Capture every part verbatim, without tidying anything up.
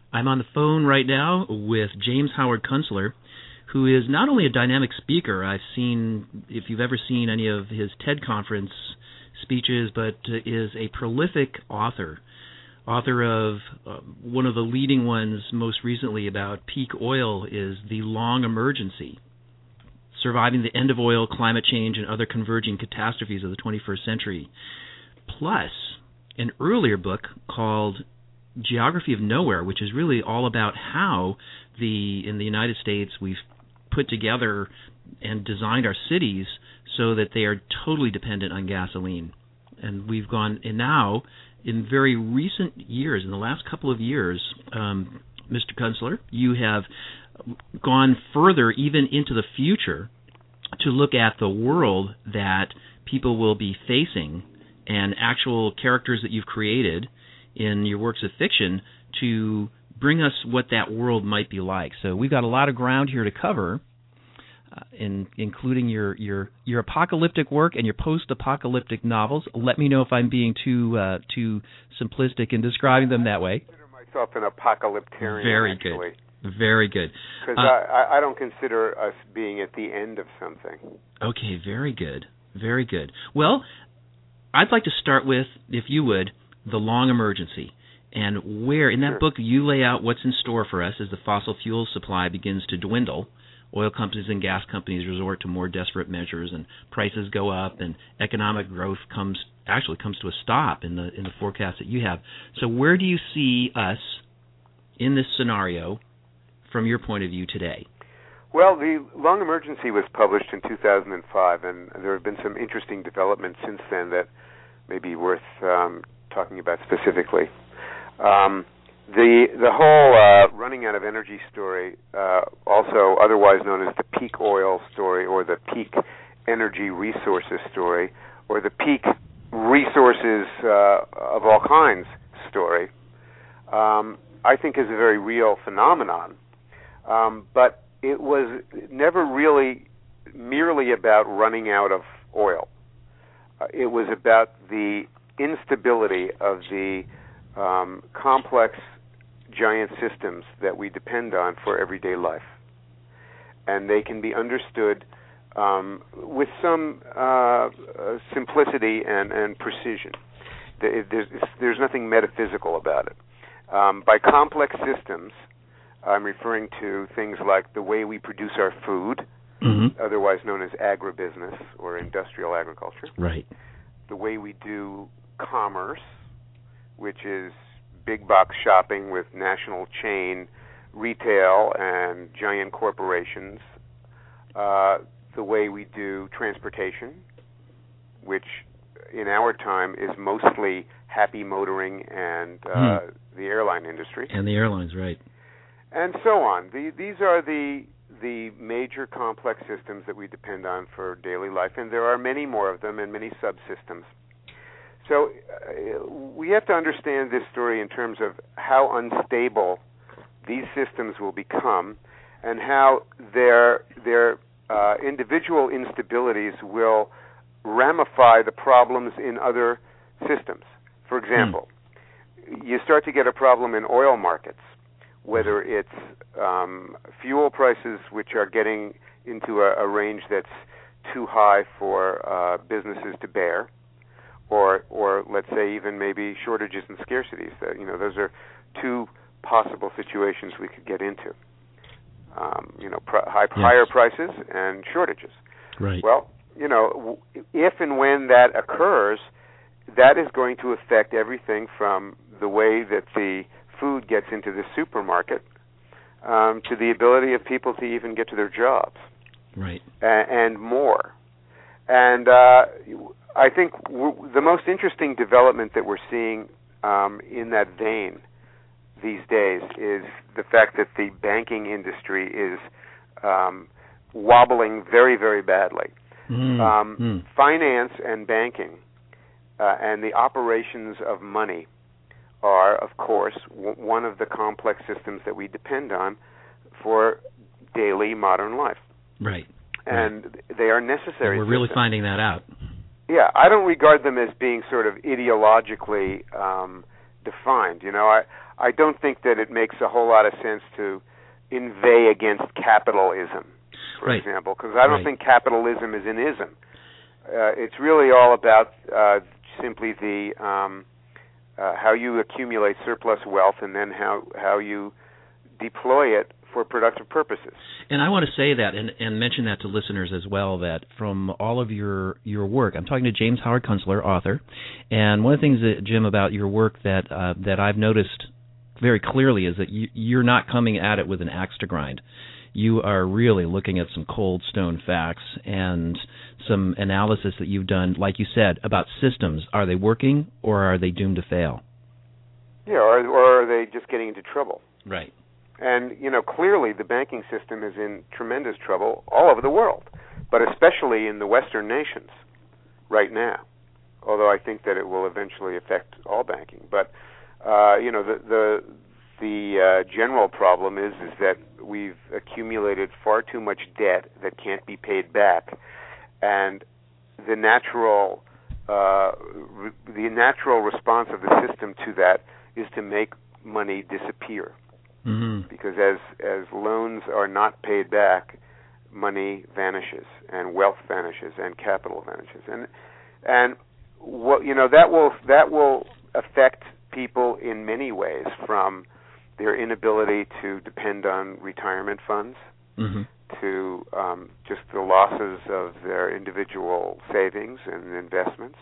I'm on the phone right now with James Howard Kunstler, who is not only a dynamic speaker. I've seen, if you've ever seen any of his TED Conference speeches, but is a prolific author. Author of uh, one of the leading ones most recently about peak oil is The Long Emergency, Surviving the End of Oil, Climate Change, and Other Converging Catastrophes of the twenty-first Century. Plus, an earlier book called Geography of Nowhere, which is really all about how the in the United States we've put together and designed our cities so that they are totally dependent on gasoline. And we've gone, and now, in very recent years, in the last couple of years, um, Mister Kunstler, you have gone further even into the future to look at the world that people will be facing and actual characters that you've created in your works of fiction to bring us what that world might be like. So we've got a lot of ground here to cover, uh, in, including your, your your apocalyptic work and your post-apocalyptic novels. Let me know if I'm being too uh, too simplistic in describing them that way. I consider myself an apocalyptarian. Very actually. good. Very good. Because uh, I, I don't consider us being at the end of something. Okay, very good. Very good. Well, I'd like to start with, if you would, The Long Emergency, and where, in that Sure. book, you lay out what's in store for us as the fossil fuel supply begins to dwindle. Oil companies and gas companies resort to more desperate measures, and prices go up, and economic growth comes actually comes to a stop in the in the forecast that you have. So where do you see us in this scenario from your point of view today? Well, The Long Emergency was published in two thousand five, and there have been some interesting developments since then that may be worth um, talking about specifically. Um, the the whole uh, running out of energy story, uh, also otherwise known as the peak oil story or the peak energy resources story or the peak resources uh, of all kinds story, um, I think is a very real phenomenon. Um, but it was never really merely about running out of oil. Uh, it was about the instability of the um, complex giant systems that we depend on for everyday life. And they can be understood um, with some uh, uh, simplicity and, and precision. There's, there's nothing metaphysical about it. Um, by complex systems, I'm referring to things like the way we produce our food, mm-hmm. otherwise known as agribusiness or industrial agriculture. Right. The way we do commerce, which is big box shopping with national chain retail and giant corporations. Uh, the way we do transportation, which in our time is mostly happy motoring and uh, mm. the airline industry. And the airlines, right. And so on. The, these are the the major complex systems that we depend on for daily life, and there are many more of them and many subsystems. So uh, we have to understand this story in terms of how unstable these systems will become and how their their uh, individual instabilities will ramify the problems in other systems. For example, mm. you start to get a problem in oil markets, whether it's um, fuel prices which are getting into a, a range that's too high for uh, businesses to bear, or or let's say even maybe shortages and scarcities. That, you know, those are two possible situations we could get into. Um, you know, pr- high, yes. higher prices and shortages. Right. Well, you know, if and when that occurs, that is going to affect everything from the way that the food gets into the supermarket um, to the ability of people to even get to their jobs. Right. A- and more. And uh, I think w- the most interesting development that we're seeing um, in that vein these days is the fact that the banking industry is um, wobbling very, very badly. Mm, um, mm. Finance and banking uh, and the operations of money are, of course, w- one of the complex systems that we depend on for daily modern life. Right. And right. they are necessary. And we're systems. really finding that out. Yeah, I don't regard them as being sort of ideologically um, defined. You know, I I don't think that it makes a whole lot of sense to inveigh against capitalism, for right. example, because I don't right. think capitalism is an ism. Uh, it's really all about uh, simply the um, uh, how you accumulate surplus wealth and then how how you deploy it for productive purposes. And I want to say that and, and mention that to listeners as well, that from all of your, your work, I'm talking to James Howard Kunstler, author, and one of the things, that, Jim, about your work that uh, that I've noticed very clearly is that you, you're not coming at it with an axe to grind. You are really looking at some cold stone facts and some analysis that you've done, like you said, about systems. Are they working or are they doomed to fail? Yeah, or, or are they just getting into trouble? Right. And, you know, clearly the banking system is in tremendous trouble all over the world, but especially in the Western nations right now, although I think that it will eventually affect all banking. But, uh, you know, the the, the uh, general problem is, is that we've accumulated far too much debt that can't be paid back, and the natural uh, re- the natural response of the system to that is to make money disappear. Mm-hmm. Because as as loans are not paid back, money vanishes and wealth vanishes and capital vanishes, and and what you know that will that will affect people in many ways, from their inability to depend on retirement funds mm-hmm. to um, just the losses of their individual savings and investments,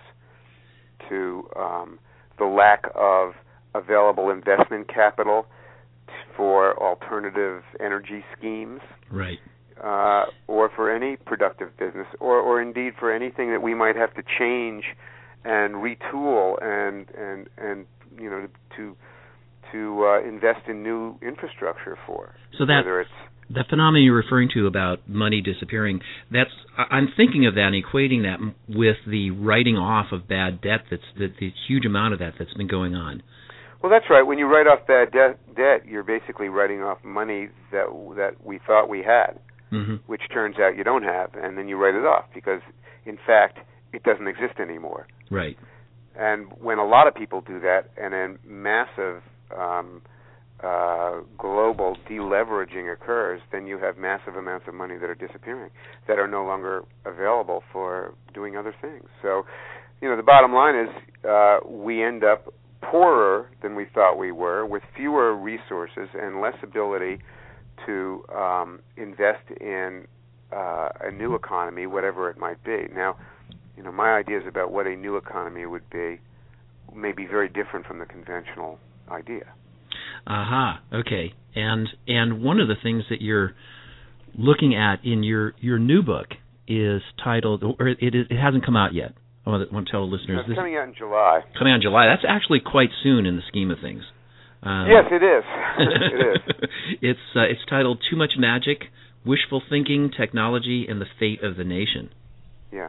to um, the lack of available investment capital for alternative energy schemes, right, uh, or for any productive business, or, or indeed for anything that we might have to change and retool and and and you know to to uh, invest in new infrastructure for. So that whether it's that phenomenon you're referring to about money disappearing, that's I'm thinking of that and equating that with the writing off of bad debt. That's the, the huge amount of that that's been going on. Well, that's right. When you write off bad debt, debt, you're basically writing off money that that we thought we had, mm-hmm. which turns out you don't have, and then you write it off because, in fact, it doesn't exist anymore. Right. And when a lot of people do that, and then massive um, uh, global deleveraging occurs, then you have massive amounts of money that are disappearing, that are no longer available for doing other things. So, you know, the bottom line is uh, we end up poorer than we thought we were, with fewer resources and less ability to um, invest in uh, a new economy, whatever it might be. Now, you know, my ideas about what a new economy would be may be very different from the conventional idea. Aha. Uh-huh. Okay. And and one of the things that you're looking at in your, your new book is titled, or it, it, it hasn't come out yet. I want to, want to tell listeners. It's this coming out in July. Coming out in July. That's actually quite soon in the scheme of things. Um, yes, it is. it is. It's uh, it's titled "Too Much Magic: Wishful Thinking, Technology, and the Fate of the Nation." Yeah.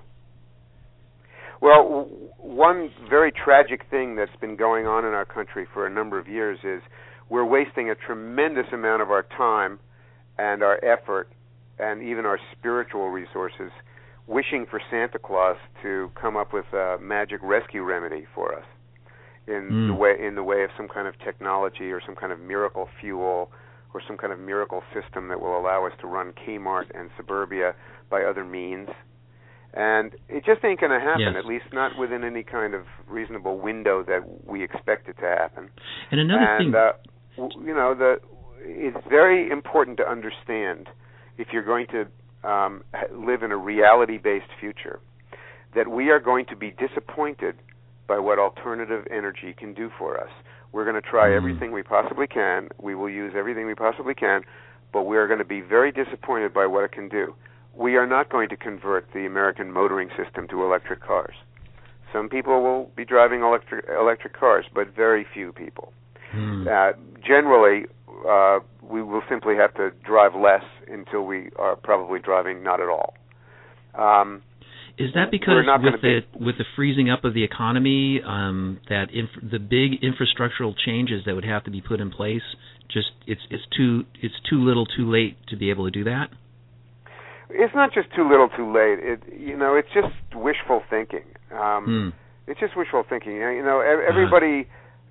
Well, w- one very tragic thing that's been going on in our country for a number of years is we're wasting a tremendous amount of our time and our effort and even our spiritual resources wishing for Santa Claus to come up with a magic rescue remedy for us in mm. the way in the way of some kind of technology or some kind of miracle fuel or some kind of miracle system that will allow us to run Kmart and Suburbia by other means. And it just ain't going to happen, yes. at least not within any kind of reasonable window that we expect it to happen. And another and, thing, uh, you know, the it's very important to understand if you're going to Um, live in a reality-based future, that we are going to be disappointed by what alternative energy can do for us. We're going to try mm. everything we possibly can. We will use everything we possibly can, but we are going to be very disappointed by what it can do. We are not going to convert the American motoring system to electric cars. Some people will be driving electric electric cars, but very few people. Mm. Uh, generally, uh, we will simply have to drive less until we are probably driving not at all. Um, Is that because with the be... with the freezing up of the economy, um, that inf- the big infrastructural changes that would have to be put in place, just it's it's too it's too little, too late to be able to do that? It's not just too little, too late. It you know it's just wishful thinking. Um, hmm. It's just wishful thinking. You know, everybody. Uh-huh.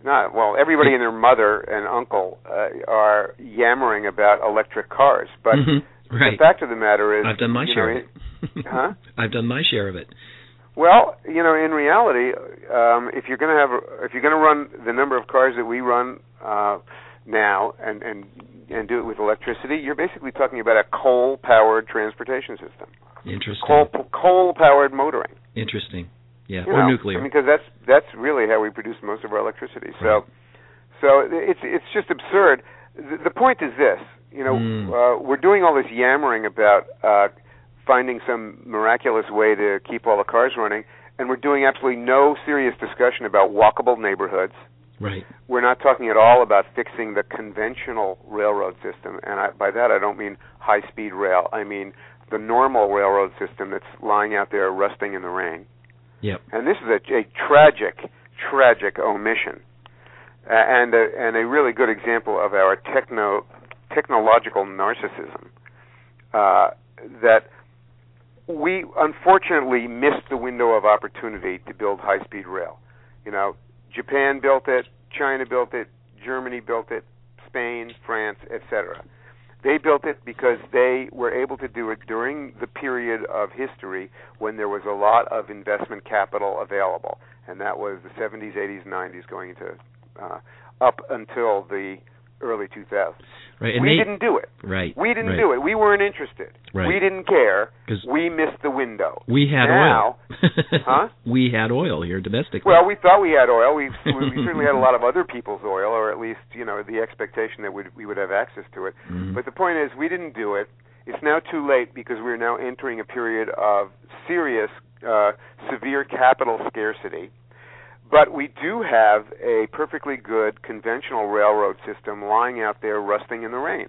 not, well, everybody and their mother and uncle uh, are yammering about electric cars, but mm-hmm. right. the fact of the matter is... I've done my share know, of it. Huh? I've done my share of it. Well, you know, in reality, um, if you're going to have, a, if you're going to run the number of cars that we run uh, now, and, and and do it with electricity, you're basically talking about a coal-powered transportation system. Interesting. Coal coal-powered motoring. Interesting. Yeah, you or know, nuclear. I mean, because that's that's really how we produce most of our electricity. Right. So, so it's it's just absurd. The, the point is this: you know, mm. uh, we're doing all this yammering about uh, finding some miraculous way to keep all the cars running, and we're doing absolutely no serious discussion about walkable neighborhoods. Right. We're not talking at all about fixing the conventional railroad system, and I, by that I don't mean high-speed rail. I mean the normal railroad system that's lying out there rusting in the rain. Yep. And this is a, a tragic, tragic omission, uh, and a, and a really good example of our techno technological narcissism. Uh, that we unfortunately missed the window of opportunity to build high-speed rail. You know, Japan built it, China built it, Germany built it, Spain, France, et cetera. They built it because they were able to do it during the period of history when there was a lot of investment capital available, and that was the seventies, eighties, nineties, going into uh, up until the early two thousands. Right, we they, didn't do it. Right. We didn't right. do it. We weren't interested. Right. We didn't care. We missed the window. We had now, oil. huh? We had oil here domestically. Well, we thought we had oil. We, we certainly had a lot of other people's oil, or at least, you know, the expectation that we'd, we would have access to it. Mm-hmm. But the point is, we didn't do it. It's now too late because we're now entering a period of serious, uh, severe capital scarcity. But we do have a perfectly good conventional railroad system lying out there rusting in the rain.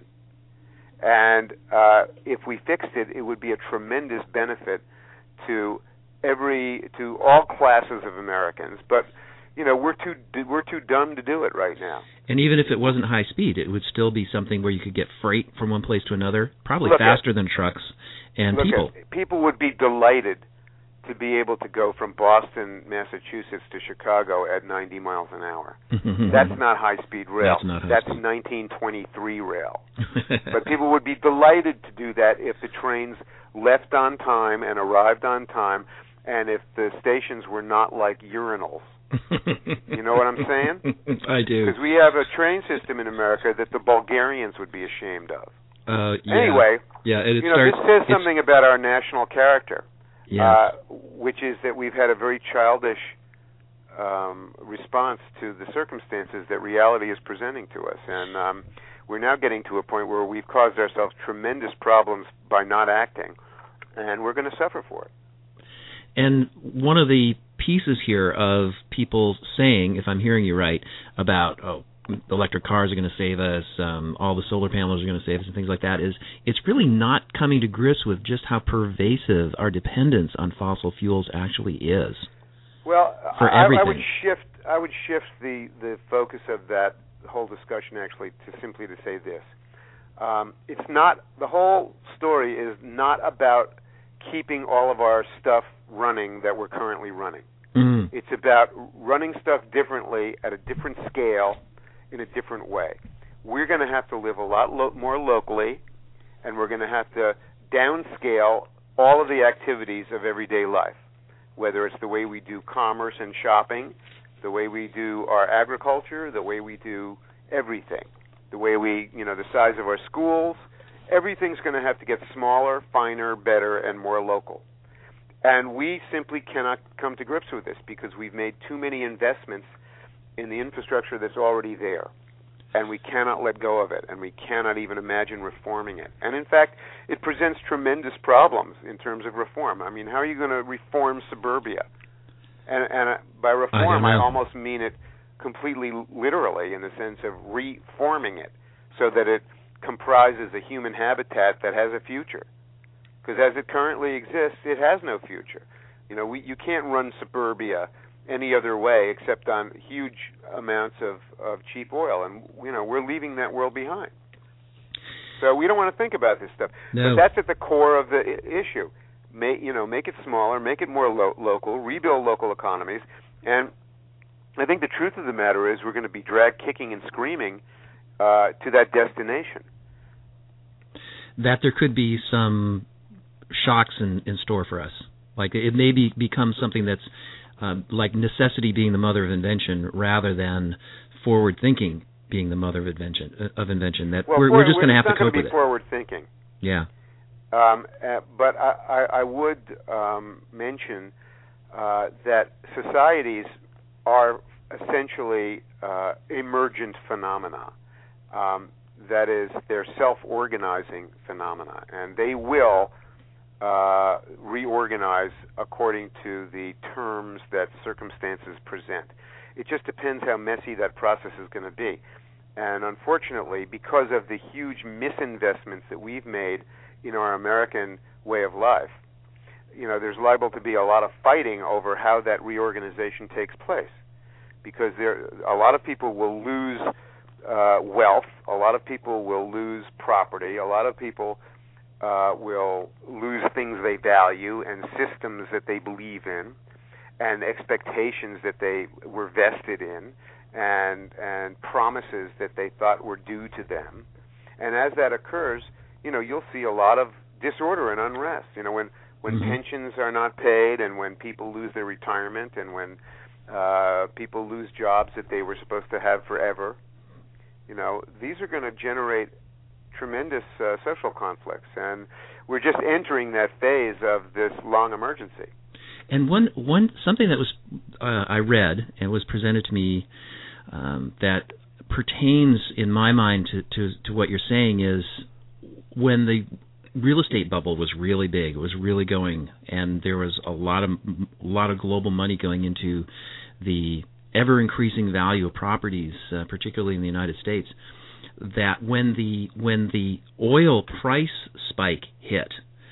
And uh, if we fixed it, it would be a tremendous benefit to every, to all classes of Americans. But you know, we're too we're too dumb to do it right now. And even if it wasn't high speed, it would still be something where you could get freight from one place to another, probably look faster at, than trucks and look people. At, people would be delighted to be able to go from Boston, Massachusetts to Chicago at ninety miles an hour. That's not high-speed rail. That's not high That's speed. nineteen twenty-three rail. But people would be delighted to do that if the trains left on time and arrived on time, and if the stations were not like urinals. You know what I'm saying? I do. Because we have a train system in America that the Bulgarians would be ashamed of. Uh, yeah. Anyway, yeah, it, it you know, starts, this says something about our national character. Yes. Uh, which is that we've had a very childish um, response to the circumstances that reality is presenting to us. And um, we're now getting to a point where we've caused ourselves tremendous problems by not acting, and we're going to suffer for it. And one of the pieces here of people saying, if I'm hearing you right, about, oh, electric cars are going to save us, um, all the solar panels are going to save us, and things like that, is it's really not coming to grips with just how pervasive our dependence on fossil fuels actually is. Well, for I, everything. I would shift. I would shift the, the focus of that whole discussion actually to simply to say this: um, it's not the whole story is not about keeping all of our stuff running that we're currently running. Mm. It's about running stuff differently at a different scale, in a different way. We're going to have to live a lot lo- more locally, and we're going to have to downscale all of the activities of everyday life, whether it's the way we do commerce and shopping, the way we do our agriculture, the way we do everything, the way we, you know, the size of our schools. Everything's going to have to get smaller, finer, better, and more local. And we simply cannot come to grips with this because we've made too many investments in the infrastructure that's already there, and we cannot let go of it, and we cannot even imagine reforming it. And in fact, it presents tremendous problems in terms of reform. I mean, how are you going to reform suburbia? And, and by reform, I, I almost mean it completely literally in the sense of reforming it so that it comprises a human habitat that has a future. Because as it currently exists, it has no future. You know, we, you can't run suburbia any other way except on huge amounts of, of cheap oil, and you know we're leaving that world behind. So we don't want to think about this stuff. No. But that's at the core of the I- issue. Make you know, make it smaller, make it more lo- local, rebuild local economies, and I think the truth of the matter is we're going to be dragged kicking and screaming uh, to that destination. That there could be some shocks in, in store for us. Like it may be, become something that's uh, like necessity being the mother of invention rather than forward thinking being the mother of invention. Uh, of invention. That well, we're, for, we're just going to have to cope be with it. Forward thinking. Yeah. Um, uh, but I, I, I would um, mention uh, that societies are essentially uh, emergent phenomena. Um, that is, they're self-organizing phenomena, and they will uh, reorganize according to the terms that circumstances present. It just depends how messy that process is going to be. And unfortunately, because of the huge misinvestments that we've made in our American way of life, you know, there's liable to be a lot of fighting over how that reorganization takes place. Because there, a lot of people will lose uh, wealth, a lot of people will lose property, a lot of people uh, will lose things they value and systems that they believe in and expectations that they were vested in and and promises that they thought were due to them. And as that occurs, you know, you'll see a lot of disorder and unrest. You know, when, when mm-hmm. pensions are not paid and when people lose their retirement and when Uh, people lose jobs that they were supposed to have forever. You know, these are going to generate tremendous uh, social conflicts, and we're just entering that phase of this long emergency. And one, one something that was uh, I read and was presented to me um, that pertains in my mind to, to, to what you're saying is when the real estate bubble was really big. It was really going, and there was a lot of a lot of global money going into the ever-increasing value of properties, uh, particularly in the United States. That when the when the oil price spike hit,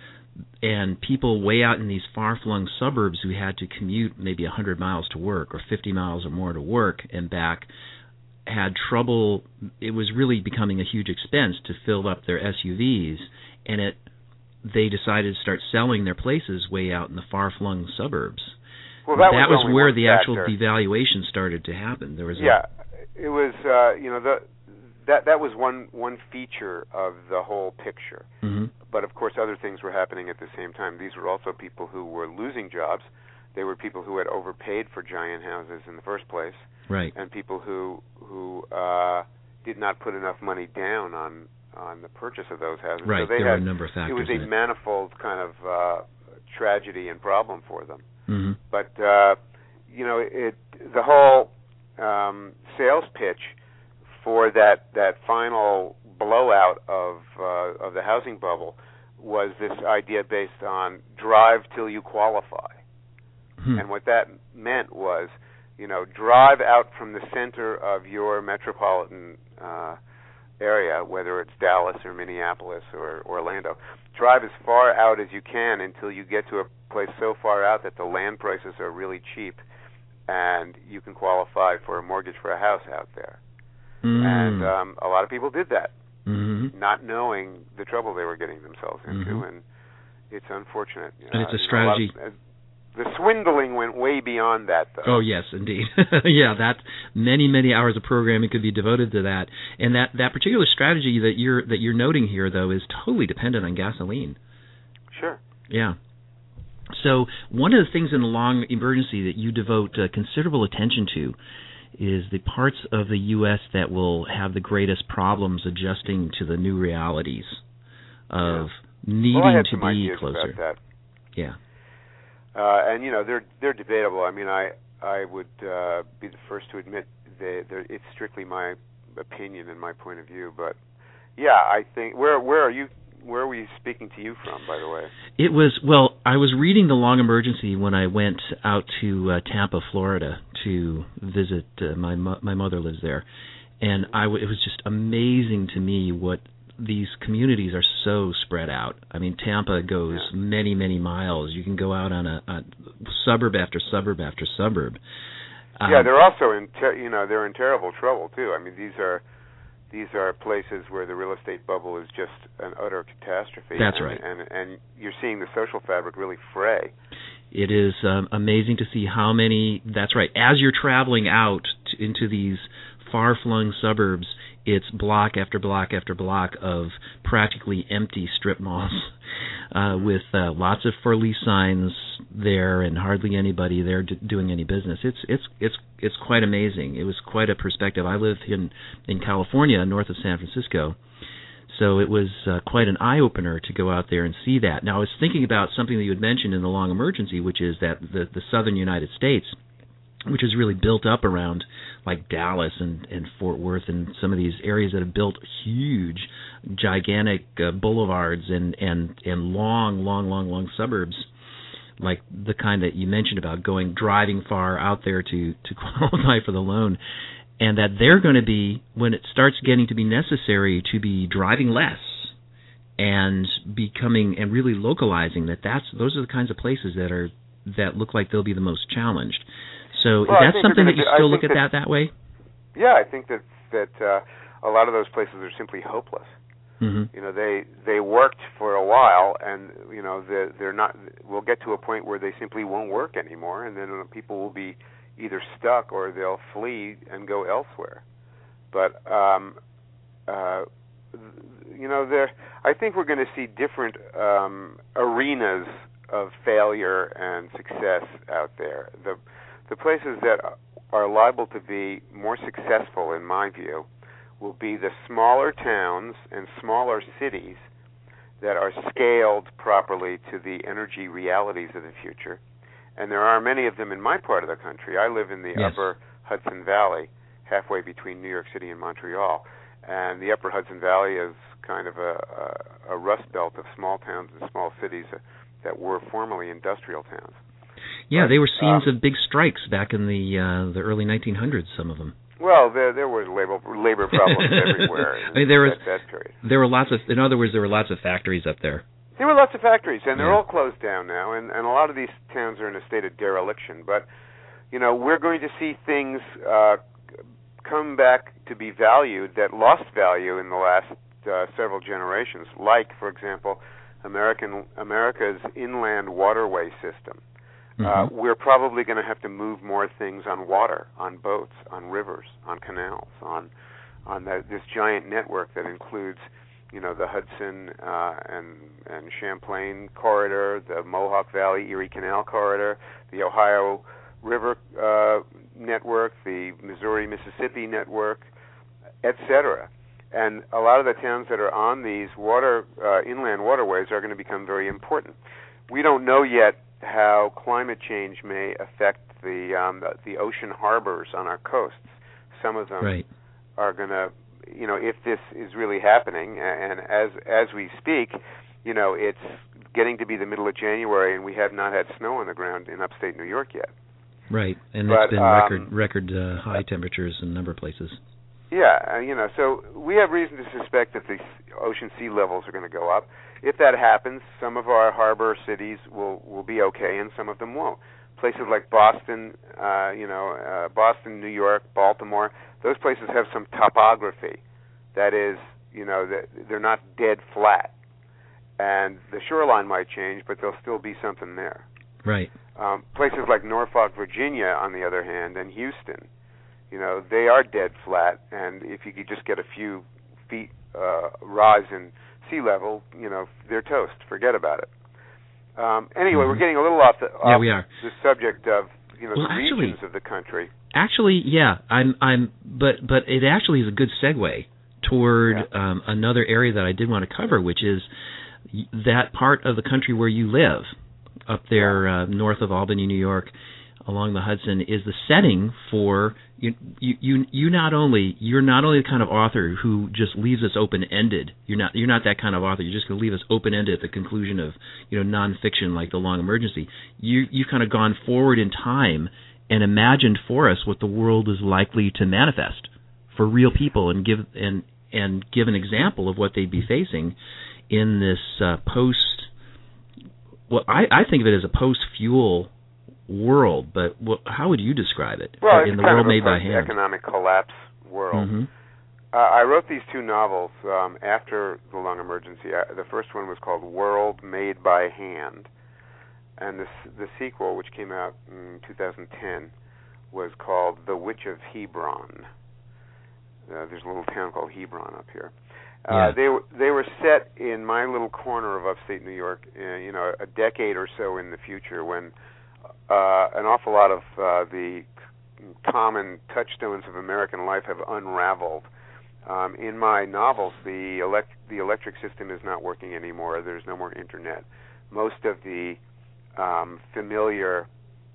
and people way out in these far-flung suburbs who had to commute maybe one hundred miles to work or fifty miles or more to work and back, had trouble. It was really becoming a huge expense to fill up their S U Vs. And it, they decided to start selling their places way out in the far-flung suburbs. Well, that, that was, was where the factor. actual devaluation started to happen. There was yeah, a, it was uh, you know the that that was one one feature of the whole picture. Mm-hmm. But of course, other things were happening at the same time. These were also people who were losing jobs. They were people who had overpaid for giant houses in the first place, right? And people who who uh, did not put enough money down on. on the purchase of those houses. Right, so they there had, were a number of factors. It was a in it. manifold kind of uh, tragedy and problem for them. Mm-hmm. But uh, you know, it the whole um, sales pitch for that that final blowout of uh, of the housing bubble was this idea based on drive till you qualify, mm-hmm. and what that meant was, you know, drive out from the center of your metropolitan Uh, area, whether it's Dallas or Minneapolis or Orlando. Drive as far out as you can until you get to a place so far out that the land prices are really cheap and you can qualify for a mortgage for a house out there. Mm. And um, a lot of people did that, mm-hmm. not knowing the trouble they were getting themselves into, mm-hmm. and it's unfortunate. And uh, it's a strategy. A of, the swindling went way beyond that, though. Oh, yes, indeed. yeah, that many, many hours of programming could be devoted to that. And that, that particular strategy that you're that you're noting here, though, is totally dependent on gasoline. Sure. Yeah. So one of the things in the long emergency that you devote uh, considerable attention to is the parts of the U S that will have the greatest problems adjusting to the new realities of yeah. needing well, I had to some be ideas closer. About that. Yeah. Uh, and you know they're they're debatable. I mean, I I would uh, be the first to admit that it's strictly my opinion and my point of view. But yeah, I think where where are you? Where were you speaking to you from, by the way? It was well. I was reading The Long Emergency when I went out to uh, Tampa, Florida, to visit uh, my mo- my mother lives there, and I w- it was just amazing to me what. These communities are so spread out. I mean, Tampa goes yeah. many, many miles. You can go out on a, a suburb after suburb after suburb. Um, yeah, they're also in, ter- you know, they're in terrible trouble too. I mean, these are these are places where the real estate bubble is just an utter catastrophe. That's and, right. And, and you're seeing the social fabric really fray. It is um, amazing to see how many, that's right, as you're traveling out to, into these far-flung suburbs, it's block after block after block of practically empty strip malls uh, with uh, lots of for-lease signs there and hardly anybody there d- doing any business. It's it's it's it's quite amazing. It was quite a perspective. I live in, in California, north of San Francisco, so it was uh, quite an eye-opener to go out there and see that. Now, I was thinking about something that you had mentioned in the long emergency, which is that the, the southern United States, which is really built up around like Dallas and, and Fort Worth and some of these areas that have built huge, gigantic uh, boulevards and, and, and long, long, long, long suburbs, like the kind that you mentioned about going, driving far out there to, to qualify for the loan. And that they're going to be, when it starts getting to be necessary to be driving less and becoming and really localizing, that that's those are the kinds of places that are that look like they'll be the most challenged. So well, is that something that you be, still look at that, that that way? Yeah, I think that that uh, a lot of those places are simply hopeless. Mm-hmm. You know, they they worked for a while, and you know they're, they're not. We'll get to a point where they simply won't work anymore, and then uh, people will be either stuck or they'll flee and go elsewhere. But um, uh, you know, there. I think we're going to see different um, arenas of failure and success out there. The the places that are liable to be more successful, in my view, will be the smaller towns and smaller cities that are scaled properly to the energy realities of the future. And there are many of them in my part of the country. I live in the yes. upper Hudson Valley, halfway between New York City and Montreal. And the upper Hudson Valley is kind of a, a, a rust belt of small towns and small cities that were formerly industrial towns. Yeah, but, they were scenes um, of big strikes back in the uh, the early nineteen hundreds, some of them. Well, there there were labor labor problems everywhere. I mean, there was that, that period. There were lots of, in other words, there were lots of factories up there. There were lots of factories, and they're yeah. all closed down now, and, and a lot of these towns are in a state of dereliction. But, you know, we're going to see things uh, come back to be valued that lost value in the last uh, several generations, like, for example, American America's inland waterway system. Mm-hmm. Uh, we're probably going to have to move more things on water, on boats, on rivers, on canals, on on the, this giant network that includes, you know, the Hudson uh, and and Champlain corridor, the Mohawk Valley Erie Canal corridor, the Ohio River uh, network, the Missouri Mississippi network, et cetera. And a lot of the towns that are on these water uh, inland waterways are going to become very important. We don't know yet how climate change may affect the um, the, the ocean harbors on our coasts. Some of them right. are going to, you know, if this is really happening, and as as we speak, you know, it's getting to be the middle of January, and we have not had snow on the ground in upstate New York yet. Right, and but, it's been um, record record uh, high temperatures in a number of places. Yeah, uh, you know, so we have reason to suspect that the ocean sea levels are going to go up. If that happens, some of our harbor cities will, will be okay, and some of them won't. Places like Boston, uh, you know, uh, Boston, New York, Baltimore, those places have some topography. That is, you know, they're not dead flat. And the shoreline might change, but there'll still be something there. Right. Um, places like Norfolk, Virginia, on the other hand, and Houston, you know, they are dead flat, and if you could just get a few feet uh, rise in sea level, you know, they're toast. Forget about it. Um, anyway, mm-hmm. we're getting a little off the, off yeah, we are. the subject of, you know, well, the actually, regions of the country. Actually, yeah, I'm, I'm, but, but it actually is a good segue toward yeah. um, another area that I did want to cover, which is that part of the country where you live, up there uh, north of Albany, New York, along the Hudson, is the setting for you. You, you, you not only you're not only the kind of author who just leaves us open-ended. You're not you're not that kind of author. You're just going to leave us open-ended at the conclusion of you know nonfiction like The Long Emergency. You you've kind of gone forward in time and imagined for us what the world is likely to manifest for real people, and give and and give an example of what they'd be facing in this uh, post. Well, I, I think of it as a post-fuel world, but what, how would you describe it well, in it's the kind world of a made by hand? Economic collapse world. Mm-hmm. uh, I wrote these two novels um, after The Lung Emergency. Uh, the first one was called World Made by Hand, and the the sequel, which came out in two thousand ten, was called The Witch of Hebron. Uh, there's a little town called Hebron up here. Uh, yeah. They were they were set in my little corner of upstate New York, uh, you know, a decade or so in the future, when uh, an awful lot of uh, the common touchstones of American life have unraveled. Um, in my novels, the elect the electric system is not working anymore. There's no more internet. Most of the um, familiar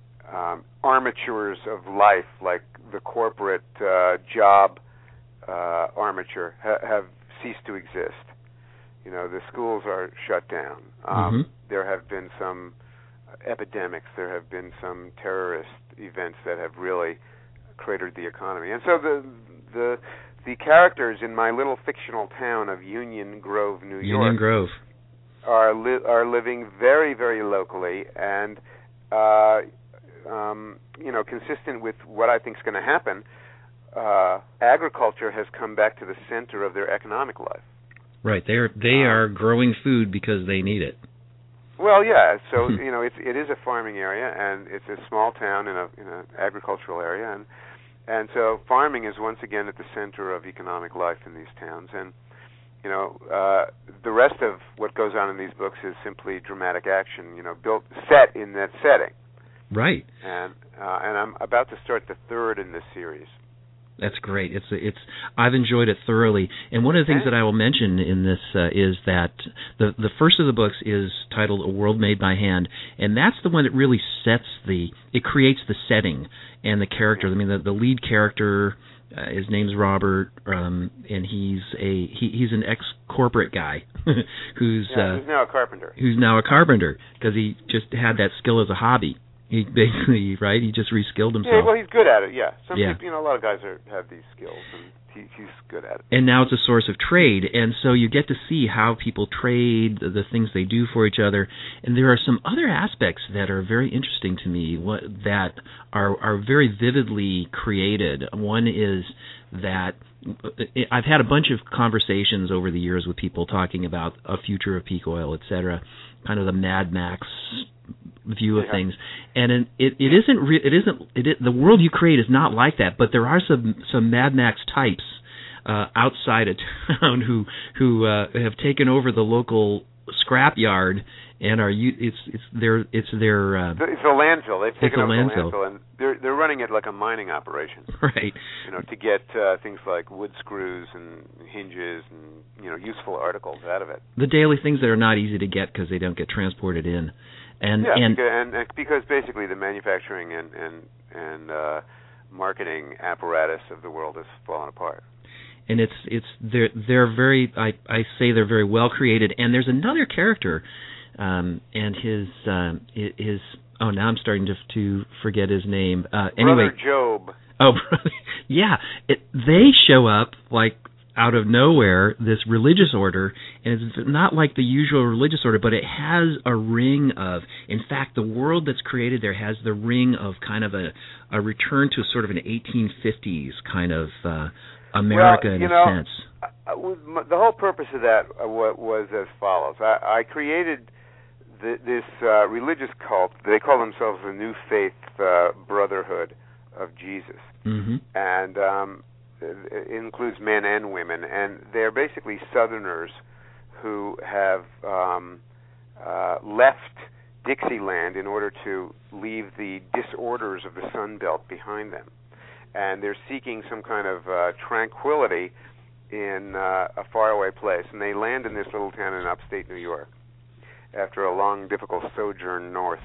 um, armatures of life, like the corporate uh, job uh, armature, ha- have ceased to exist. You know, the schools are shut down. Um, mm-hmm. There have been some epidemics. There have been some terrorist events that have really cratered the economy. And so the the the characters in my little fictional town of Union Grove, New Union York, Grove. are li- are living very, very locally, and uh, um, you know, consistent with what I think is going to happen. Uh, agriculture has come back to the center of their economic life. Right, they are they um, are growing food because they need it. Well, yeah. So you know, it's it is a farming area, and it's a small town in a in an agricultural area, and and so farming is once again at the center of economic life in these towns. And you know, uh, the rest of what goes on in these books is simply dramatic action. You know, built set in that setting. Right. And uh, and I'm about to start the third in this series. That's great. It's it's. I've enjoyed it thoroughly. And one of the things that I will mention in this uh, is that the the first of the books is titled A World Made by Hand, and that's the one that really sets the. It creates the setting and the character. I mean, the, the lead character, uh, his name's Robert, um, and he's a he, he's an ex-corporate guy who's yeah, uh, who's now a carpenter. Who's now a carpenter because he just had that skill as a hobby. He basically, right? He just reskilled himself. Yeah, well, he's good at it. Yeah, some yeah. people, you know, a lot of guys are, have these skills, and he, he's good at it. And now it's a source of trade, and so you get to see how people trade, the, the things they do for each other. And there are some other aspects that are very interesting to me. What that are are very vividly created. One is that I've had a bunch of conversations over the years with people talking about a future of peak oil, et cetera, kind of the Mad Max view of yeah. things, and in, it it isn't re- it isn't it is, the world you create is not like that. But there are some some Mad Max types uh, outside of town who who uh, have taken over the local scrapyard and are it's it's their it's their uh, it's a landfill. They've taken over landfill. the landfill, and they're they're running it like a mining operation. Right. You know, to get uh, things like wood screws and hinges and you know useful articles out of it. The daily things that are not easy to get because they don't get transported in. And, yeah, and, because, and, and because basically the manufacturing and and, and uh, marketing apparatus of the world has fallen apart. And it's it's they're they're very I, I say they're very well created. And there's another character, um, and his um, his oh now I'm starting to to forget his name. Uh, anyway, Brother Job. Oh, yeah. It, they show up like out of nowhere, this religious order, and it's not like the usual religious order, but it has a ring of, in fact, the world that's created there has the ring of kind of a, a return to sort of an eighteen fifties kind of uh, America well, in you a know, sense. Uh, the whole purpose of that uh, was as follows. I, I created the, this uh, religious cult. They call themselves the New Faith uh, Brotherhood of Jesus. Mm-hmm. And um, it includes men and women, and they're basically Southerners who have um, uh, left Dixieland in order to leave the disorders of the Sun Belt behind them. And they're seeking some kind of uh, tranquility in uh, a faraway place. And they land in this little town in upstate New York after a long, difficult sojourn north.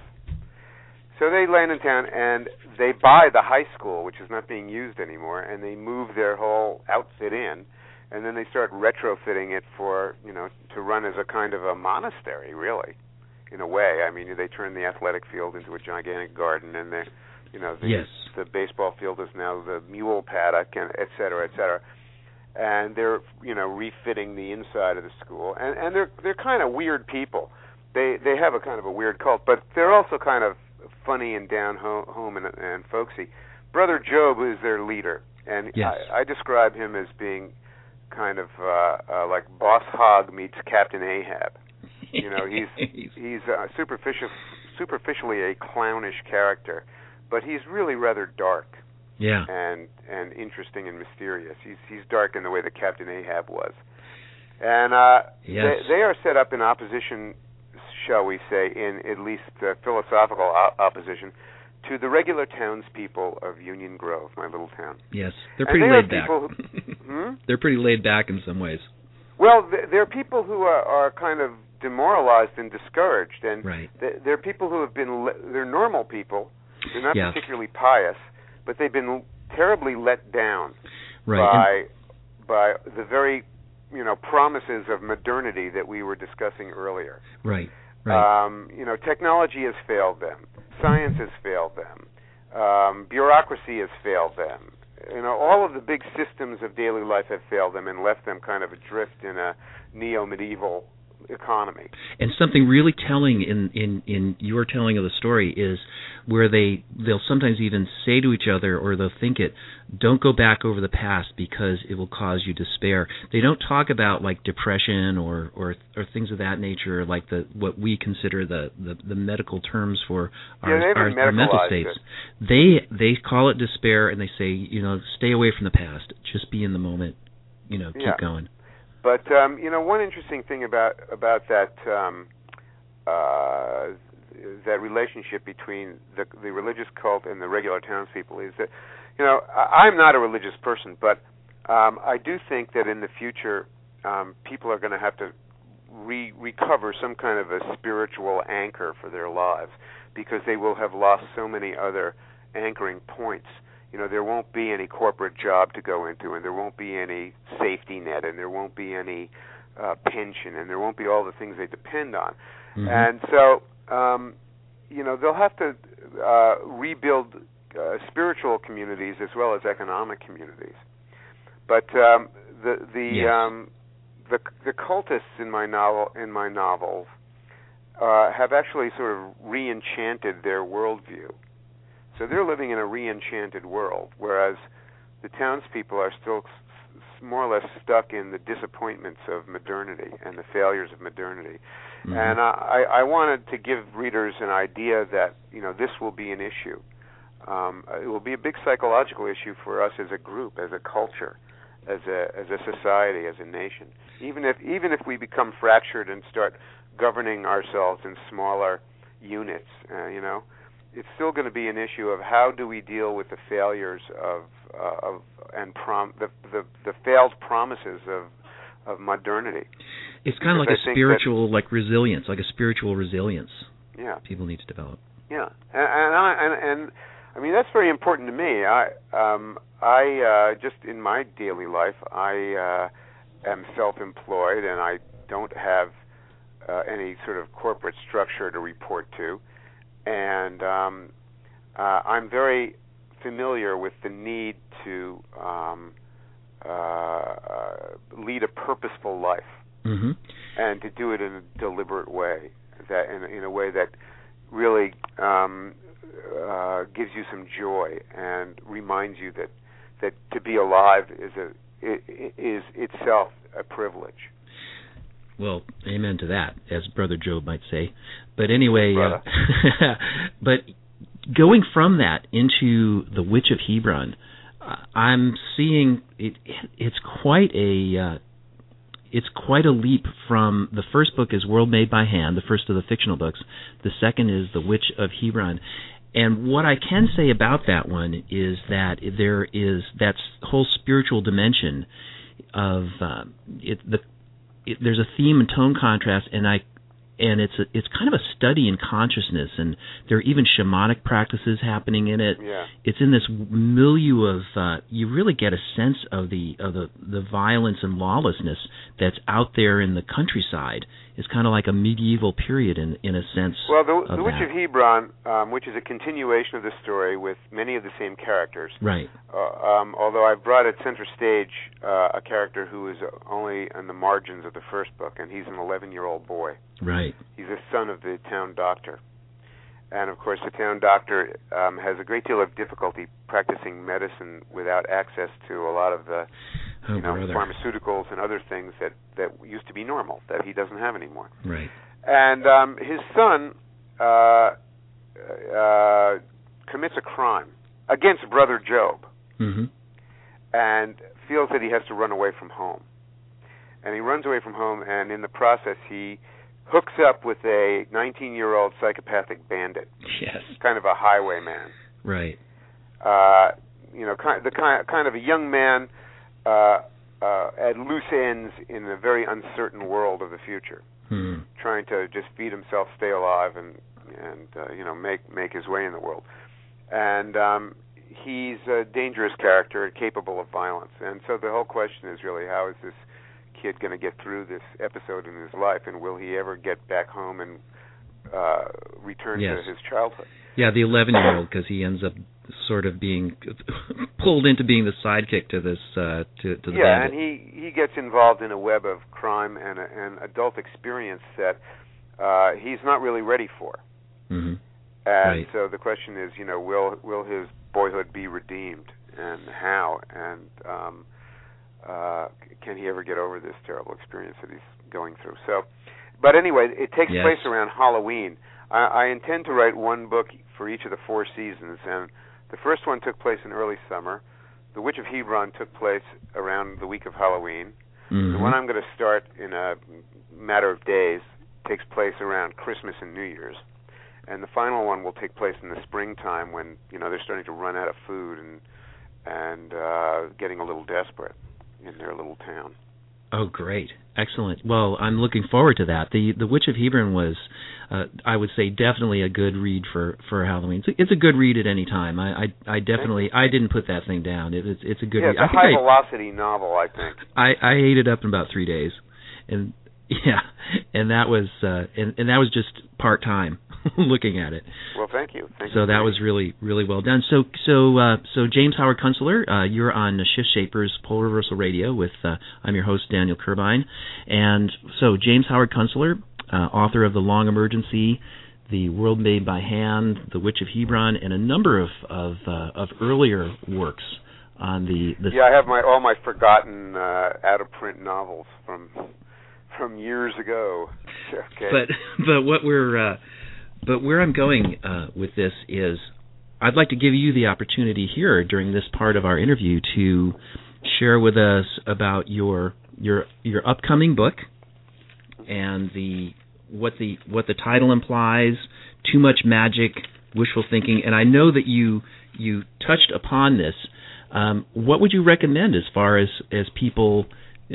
So they land in town, and they buy the high school, which is not being used anymore, and they move their whole outfit in, and then they start retrofitting it for, you know, to run as a kind of a monastery, really, in a way. I mean, they turn the athletic field into a gigantic garden, and they, you know, the, yes. the baseball field is now the mule paddock, and et cetera, et cetera. And they're, you know, refitting the inside of the school, and and they're they're kind of weird people. They they have a kind of a weird cult, but they're also kind of funny and down home and, and folksy. Brother Job is their leader, and yes. I, I describe him as being kind of uh, uh, like Boss Hogg meets Captain Ahab. You know, he's he's uh, superficial, superficially a clownish character, but he's really rather dark. Yeah. And and interesting and mysterious. He's he's dark in the way that Captain Ahab was. And uh, yes. they, they are set up in opposition, shall we say, in at least uh, philosophical o- opposition to the regular townspeople of Union Grove, my little town. Yes, they're pretty they laid back. Who, hmm? They're pretty laid back in some ways. Well, they're people who are, are kind of demoralized and discouraged, and right. they're people who have been le- they're normal people. They're not yeah. particularly pious, but they've been terribly let down right. by by the very you know promises of modernity that we were discussing earlier. Right. Right. Um, you know, technology has failed them. Science has failed them. Um, bureaucracy has failed them. You know, all of the big systems of daily life have failed them and left them kind of adrift in a neo-medieval economy. And something really telling in, in, in your telling of the story is where they, they'll sometimes even say to each other, or they'll think it, don't go back over the past because it will cause you despair. They don't talk about like depression or, or, or things of that nature, like the what we consider the, the, the medical terms for our, yeah, our, our mental states. It. They they call it despair, and they say, you know, stay away from the past. Just be in the moment. You know, keep yeah. going. But um, you know, one interesting thing about about that um, uh, that relationship between the, the religious cult and the regular townspeople is that, you know, I, I'm not a religious person, but um, I do think that in the future, um, people are going to have to re- recover some kind of a spiritual anchor for their lives, because they will have lost so many other anchoring points. You know, there won't be any corporate job to go into, and there won't be any safety net, and there won't be any uh, pension, and there won't be all the things they depend on. Mm-hmm. And so, um, you know, they'll have to uh, rebuild uh, spiritual communities as well as economic communities. But um, the the, yes. um, the the cultists in my novel in my novels uh, have actually sort of re-enchanted their worldview. So they're living in a re-enchanted world, whereas the townspeople are still s- more or less stuck in the disappointments of modernity and the failures of modernity. Mm-hmm. And I, I wanted to give readers an idea that, you know, this will be an issue. Um, it will be a big psychological issue for us as a group, as a culture, as a as a society, as a nation. Even if even if we become fractured and start governing ourselves in smaller units, uh, you know. It's still going to be an issue of how do we deal with the failures of uh, of and prom the, the the failed promises of of modernity. It's kind of like I a spiritual, that, like resilience, like a spiritual resilience. Yeah, people need to develop. Yeah, and and I, and, and I mean that's very important to me. I um I uh, just in my daily life I uh, am self-employed and I don't have uh, any sort of corporate structure to report to. And um, uh, I'm very familiar with the need to um, uh, uh, lead a purposeful life, mm-hmm. and to do it in a deliberate way, that in, in a way that really um, uh, gives you some joy and reminds you that that to be alive is a is itself a privilege. Well, amen to that, as Brother Job might say. But anyway, uh, but going from that into The Witch of Hebron, uh, I'm seeing it. It's quite a uh, it's quite a leap from the first book is World Made by Hand, the first of the fictional books. The second is The Witch of Hebron. And what I can say about that one is that there is that whole spiritual dimension of uh, it, the It, there's a theme and tone contrast, and I, and it's a, it's kind of a study in consciousness, and there are even shamanic practices happening in it. Yeah. It's in this milieu of uh, you really get a sense of the of the, the violence and lawlessness that's out there in the countryside. It's kind of like a medieval period in in a sense. Well, the, of the Witch that. of Hebron, um, which is a continuation of the story with many of the same characters. Right. Uh, um, although I've brought at center stage uh, a character who is only on the margins of the first book, and he's an eleven-year-old boy. Right. He's a son of the town doctor. And, of course, the town doctor um, has a great deal of difficulty practicing medicine without access to a lot of the oh, you know, brother. pharmaceuticals and other things that, that used to be normal that he doesn't have anymore. Right. And um, his son uh, uh, commits a crime against Brother Job, mm-hmm. and feels that he has to run away from home. And he runs away from home, and in the process, he hooks up with a nineteen-year-old psychopathic bandit. Yes. Kind of a highwayman. Right. Uh, you know, kind, the kind, kind of a young man uh, uh, at loose ends in a very uncertain world of the future, hmm. trying to just feed himself, stay alive, and and uh, you know make make his way in the world. And um, he's a dangerous character, capable of violence. And so the whole question is really, how is this kid going to get through this episode in his life, and will he ever get back home and uh, return yes. to his childhood? Yeah, the eleven-year-old, because he ends up sort of being pulled into being the sidekick to this uh, to, to the yeah, bandit. and he, he gets involved in a web of crime and and adult experience that uh, he's not really ready for. Mm-hmm. And right. so the question is, you know, will will his boyhood be redeemed, and how, and um, uh, can he ever get over this terrible experience that he's going through? So, but anyway, it takes yes. place around Halloween. I, I intend to write one book for each of the four seasons, and the first one took place in early summer. The Witch of Hebron took place around the week of Halloween. Mm-hmm. The one I'm going to start in a matter of days takes place around Christmas and New Year's. And the final one will take place in the springtime when, you know, they're starting to run out of food and and uh, getting a little desperate in their little town. Oh, great. Excellent. Well, I'm looking forward to that. The The Witch of Hebron was, uh, I would say, definitely a good read for, for Halloween. It's a, it's a good read at any time. I I, I definitely, I didn't put that thing down. It, it's it's a good yeah, read. it's a high-velocity novel, I think. I, I ate it up in about three days. And, yeah, and that was, uh, and, and that was just part-time. Looking at it. Well, thank you. Thank so you that was really, really well done. So, so, uh, so James Howard Kunstler, uh, you're on Shift Shapers Pole Reversal Radio with uh, I'm your host Daniel Kurbine, and so James Howard Kunstler, uh, author of The Long Emergency, The World Made by Hand, The Witch of Hebron, and a number of of, uh, of earlier works on the, the. Yeah, I have my all my forgotten uh, out of print novels from from years ago. Okay. But but what we're uh, But where I'm going uh, with this is I'd like to give you the opportunity here during this part of our interview to share with us about your your your upcoming book and the what the what the title implies, Too Much Magic, Wishful Thinking, and I know that you you touched upon this. Um, what would you recommend as far as, as people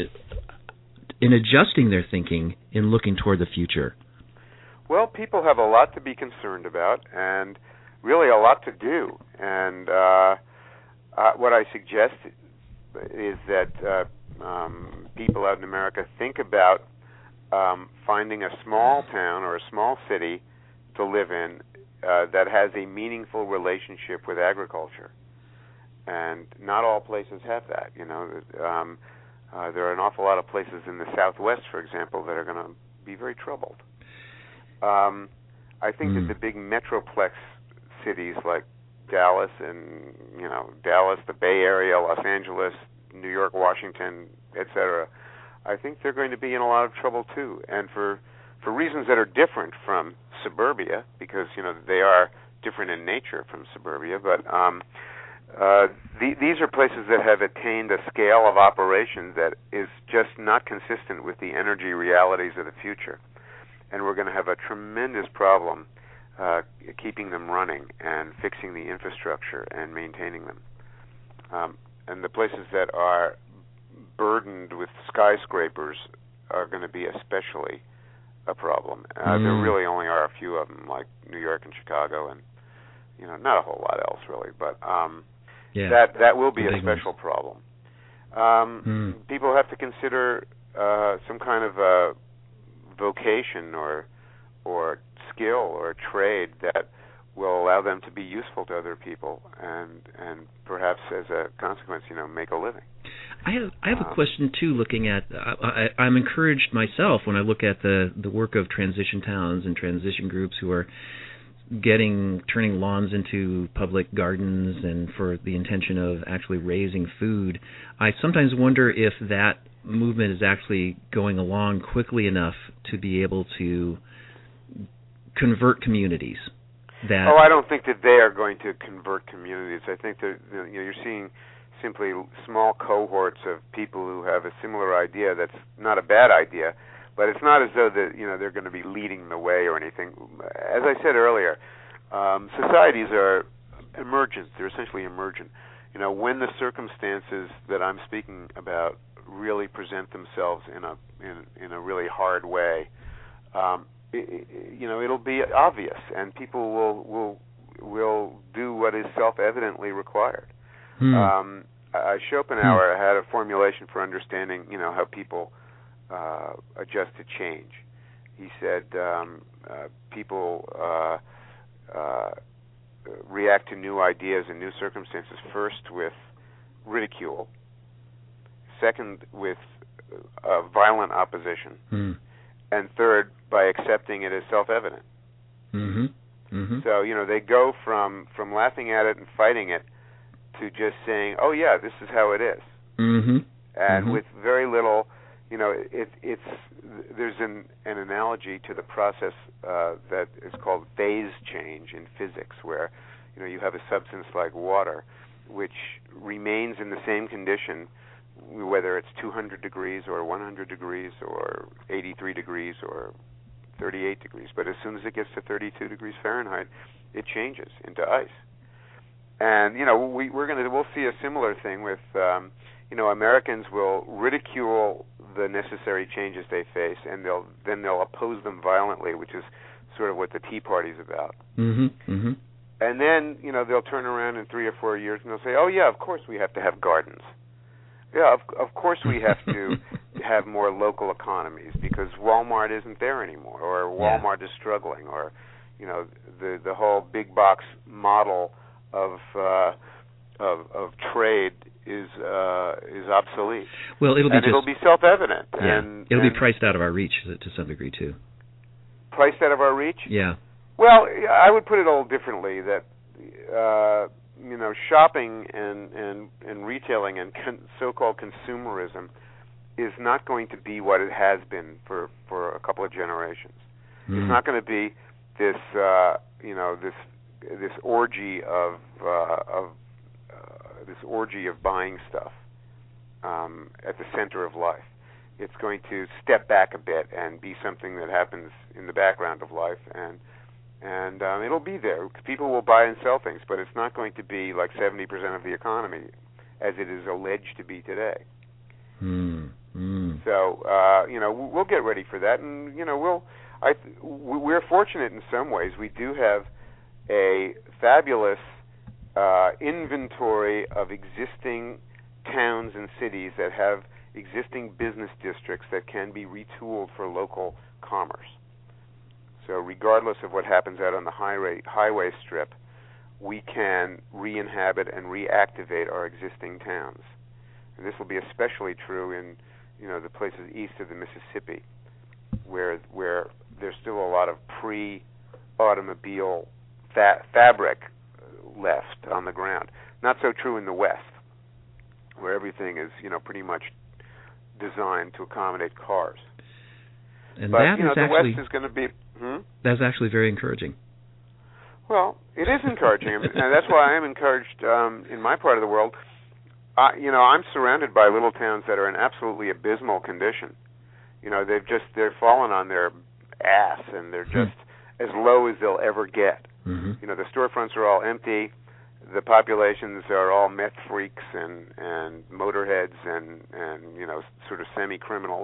in adjusting their thinking in looking toward the future? Well, people have a lot to be concerned about and really a lot to do. And uh, uh, what I suggest is that uh, um, people out in America think about um, finding a small town or a small city to live in uh, that has a meaningful relationship with agriculture. And not all places have that. You know, um, uh, there are an awful lot of places in the Southwest, for example, that are going to be very troubled. Um, I think mm. that the big metroplex cities like Dallas and, you know, Dallas, the Bay Area, Los Angeles, New York, Washington, et cetera, I think they're going to be in a lot of trouble too, and for for reasons that are different from suburbia, because, you know, they are different in nature from suburbia, but um, uh, the, these are places that have attained a scale of operation that is just not consistent with the energy realities of the future. And we're going to have a tremendous problem uh, keeping them running and fixing the infrastructure and maintaining them. Um, and the places that are burdened with skyscrapers are going to be especially a problem. Uh, mm. There really only are a few of them, like New York and Chicago, and you know, not a whole lot else really. But um, yeah, that that will be a special ones. problem. Um, mm. People have to consider uh, some kind of a vocation or or skill or trade that will allow them to be useful to other people and and perhaps as a consequence, you know, make a living. I have I have um, a question too. Looking at, I, I, I'm encouraged myself when I look at the the work of transition towns and transition groups who are getting turning lawns into public gardens and for the intention of actually raising food, I sometimes wonder if that movement is actually going along quickly enough to be able to convert communities. That oh, I don't think that they are going to convert communities. I think that you know, you're seeing simply small cohorts of people who have a similar idea. That's not a bad idea, but it's not as though that you know they're going to be leading the way or anything. As I said earlier, um, societies are emergent. They're essentially emergent. You know, when the circumstances that I'm speaking about really present themselves in a in, in a really hard way, um, it, you know, it'll be obvious, and people will will will do what is self-evidently required. Hmm. Um, uh, Schopenhauer hmm. had a formulation for understanding, you know, how people uh, adjust to change. He said um, uh, people uh, uh, react to new ideas and new circumstances first with ridicule, second with uh, violent opposition, hmm. and third by accepting it as self-evident. Mm-hmm. Mm-hmm. So, you know, they go from, from laughing at it and fighting it to just saying, "Oh yeah, this is how it is," mm-hmm. and mm-hmm. with very little, you know, it, it's there's an, an analogy to the process uh, that is called phase change in physics, where you know you have a substance like water, which remains in the same condition, whether it's two hundred degrees or one hundred degrees or eighty-three degrees or thirty-eight degrees, but as soon as it gets to thirty-two degrees Fahrenheit, it changes into ice. And you know, we, we're going to we'll see a similar thing with um, you know Americans will ridicule the necessary changes they face, and they'll then they'll oppose them violently, which is sort of what the Tea Party's about. Mm-hmm. Mm-hmm. And then you know they'll turn around in three or four years and they'll say, "Oh yeah, of course we have to have gardens. Yeah, of, of course we have to have more local economies because Walmart isn't there anymore, or Walmart yeah. is struggling, or you know the the whole big box model of uh, of, of trade is uh, is obsolete." Well, it'll be and just, it'll be self-evident. Yeah, and, it'll and be priced out of our reach to, to some degree too. Priced out of our reach? Yeah. Well, I would put it a little differently. That uh, you know, shopping and and, and retailing and con- so-called consumerism is not going to be what it has been for, for a couple of generations. Mm. It's not going to be this uh, you know this. this orgy of uh, of uh, this orgy of buying stuff um, at the center of life. It's going to step back a bit and be something that happens in the background of life, and and um, it'll be there. People will buy and sell things, but it's not going to be like seventy percent of the economy, as it is alleged to be today. Mm. Mm. So uh, you know we'll get ready for that, and you know we'll. I th- we're fortunate in some ways. We do have a fabulous uh, inventory of existing towns and cities that have existing business districts that can be retooled for local commerce. So regardless of what happens out on the highway, highway strip, we can re-inhabit and reactivate our existing towns. And this will be especially true in you know the places east of the Mississippi, where where there's still a lot of pre-automobile Fa- fabric left on the ground. Not so true in the West, where everything is, you know, pretty much designed to accommodate cars. And but that you know, is the actually West is going to be. Hmm? That's actually very encouraging. Well, it is encouraging, and that's why I am encouraged um, in my part of the world. I, you know, I'm surrounded by little towns that are in absolutely abysmal condition. You know, they've just they're fallen on their ass, and they're just hmm. as low as they'll ever get. Mm-hmm. You know, the storefronts are all empty. The populations are all meth freaks and, and motorheads and, and, you know, sort of semi-criminals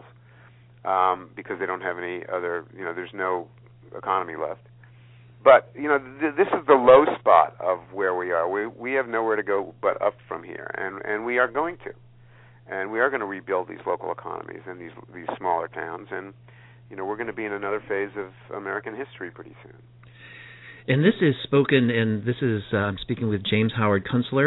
um, because they don't have any other, you know, there's no economy left. But, you know, th- this is the low spot of where we are. We we have nowhere to go but up from here, and, and we are going to. And we are going to rebuild these local economies and these these smaller towns, and, you know, we're going to be in another phase of American history pretty soon. And this is spoken, and this is, uh, I'm speaking with James Howard Kunstler,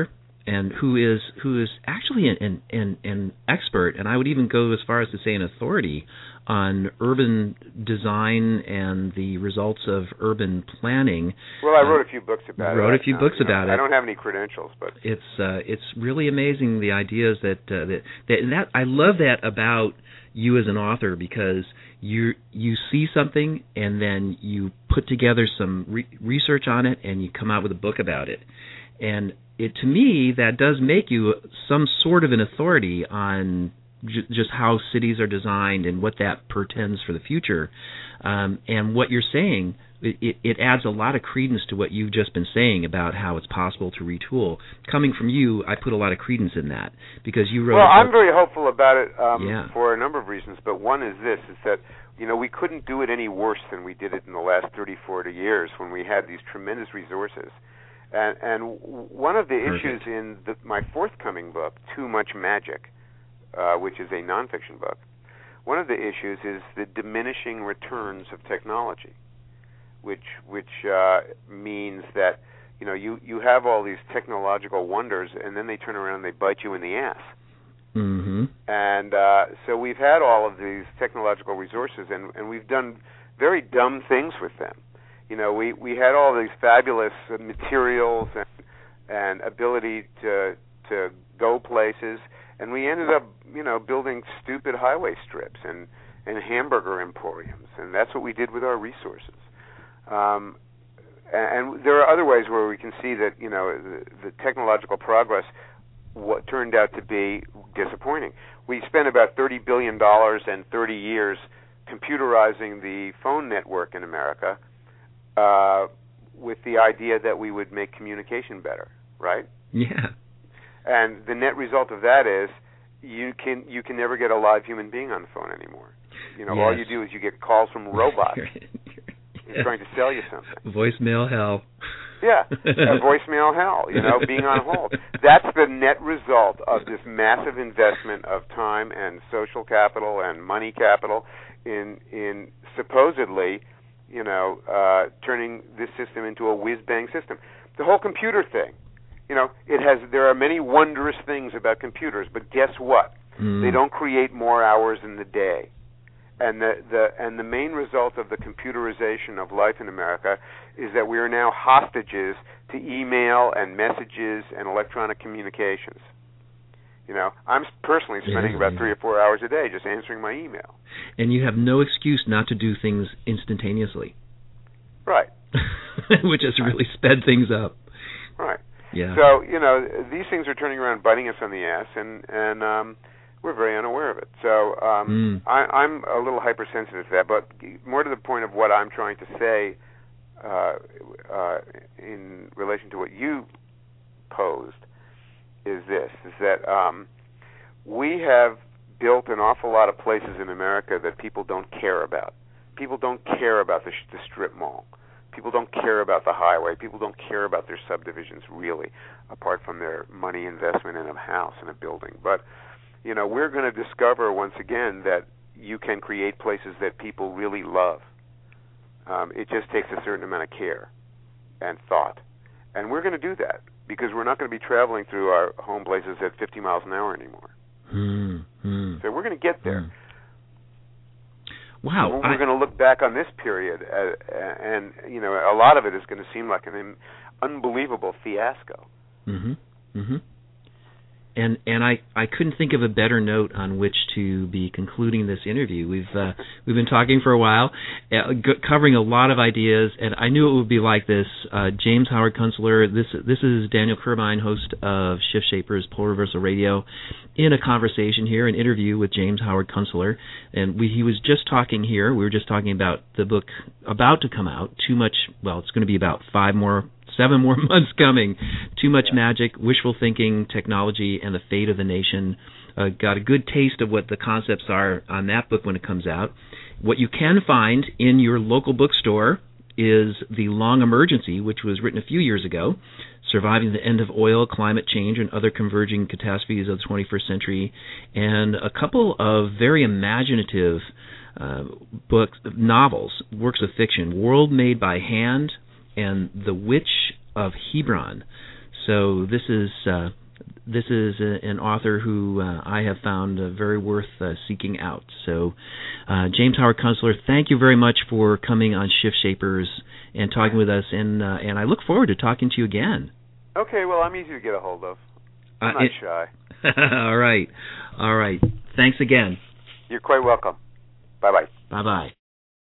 and who is who is actually an, an an expert, and I would even go as far as to say an authority on urban design and the results of urban planning. Well, I wrote a few books about wrote it. Wrote a few uh, books you know, about I it. I don't have any credentials, but it's uh, it's really amazing the ideas that uh, that that, and that I love that about you as an author, because you you see something and then you put together some re- research on it and you come out with a book about it. And it, to me, that does make you some sort of an authority on j- just how cities are designed and what that portends for the future. Um, and what you're saying, it, it adds a lot of credence to what you've just been saying about how it's possible to retool. Coming from you, I put a lot of credence in that, because you wrote. Well, about, I'm very hopeful about it um, yeah. for a number of reasons. But one is this: is that you know we couldn't do it any worse than we did it in the last thirty, forty years when we had these tremendous resources. And, and one of the Perfect. issues in the, my forthcoming book, Too Much Magic, uh, which is a nonfiction book, one of the issues is the diminishing returns of technology, which which uh, means that you know you, you have all these technological wonders, and then they turn around and they bite you in the ass. Mm-hmm. And uh, so we've had all of these technological resources, and, and we've done very dumb things with them. You know, we, we had all these fabulous uh, materials and and ability to to go places, and we ended up, you know, building stupid highway strips and, and hamburger emporiums, and that's what we did with our resources. Um, and, and there are other ways where we can see that, you know, the, the technological progress what turned out to be disappointing. We spent about thirty billion dollars and thirty years computerizing the phone network in America, Uh, with the idea that we would make communication better, right? Yeah. And the net result of that is you can you can never get a live human being on the phone anymore. You know, yes. all you do is you get calls from robots yeah. trying to sell you something. Voicemail hell. Yeah, a voicemail hell, you know, being on hold. That's the net result of this massive investment of time and social capital and money capital in in supposedly you know, uh, turning this system into a whiz-bang system. The whole computer thing, you know, it has. There are many wondrous things about computers, but guess what? Mm. They don't create more hours in the day. And the, the and the main result of the computerization of life in America is that we are now hostages to email and messages and electronic communications. You know, I'm personally spending about three or four hours a day just answering my email. And you have no excuse not to do things instantaneously. Right. Which has really sped things up. Right. Yeah. So, you know, these things are turning around, biting us on the ass, and, and um, we're very unaware of it. So um, mm. I, I'm a little hypersensitive to that, but more to the point of what I'm trying to say uh, uh, in relation to what you posed, is this, is that um, we have built an awful lot of places in America that people don't care about. People don't care about the, sh- the strip mall. People don't care about the highway. People don't care about their subdivisions, really, apart from their money investment in a house and a building. But, you know, we're going to discover once again that you can create places that people really love. Um, it just takes a certain amount of care and thought. And we're going to do that, because we're not going to be traveling through our home places at fifty miles an hour anymore. Mm, mm, so we're going to get there. Mm. Wow. And we're I, going to look back on this period, uh, and, you know, a lot of it is going to seem like an unbelievable fiasco. Mm-hmm. Mm-hmm. And and I, I couldn't think of a better note on which to be concluding this interview. We've uh, we've been talking for a while, uh, g- covering a lot of ideas, and I knew it would be like this. Uh, James Howard Kunstler, this this is Daniel Kirby, host of Shift Shapers Polar Reversal Radio, in a conversation here, an interview with James Howard Kunstler, and we, he was just talking here. We were just talking about the book about to come out. Too much. Well, it's going to be about five more. Seven more months coming. Too Much yeah. Magic, Wishful Thinking, Technology, and the Fate of the Nation. Uh, got a good taste of what the concepts are on that book when it comes out. What you can find in your local bookstore is The Long Emergency, which was written a few years ago, Surviving the End of Oil, Climate Change, and Other Converging Catastrophes of the twenty-first Century, and a couple of very imaginative uh, books, novels, works of fiction, World Made by Hand, and The Witch of Hebron. So this is uh, this is a, an author who uh, I have found uh, very worth uh, seeking out. So, uh, James Howard Kunstler, thank you very much for coming on Shift Shapers and talking with us, and uh, and I look forward to talking to you again. Okay, well, I'm easy to get a hold of. I'm uh, not it, shy. All right. All right. Thanks again. You're quite welcome. Bye-bye. Bye-bye.